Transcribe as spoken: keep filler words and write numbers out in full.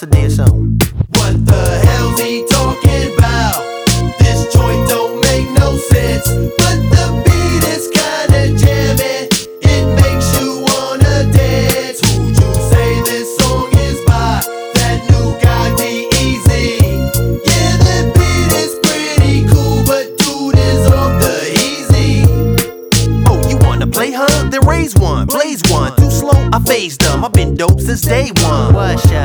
a dead song. What the hell's he talking about? This joint don't make no sense, but the beat is kinda jamming. It makes you wanna dance. Who'd you say this song is by? That new guy D-Eazy. Yeah, the beat is pretty cool, but dude is off the easy. Oh, you wanna play, huh? Then raise one, blaze one. Too slow, I phased them. I've been dope since day one. What's up?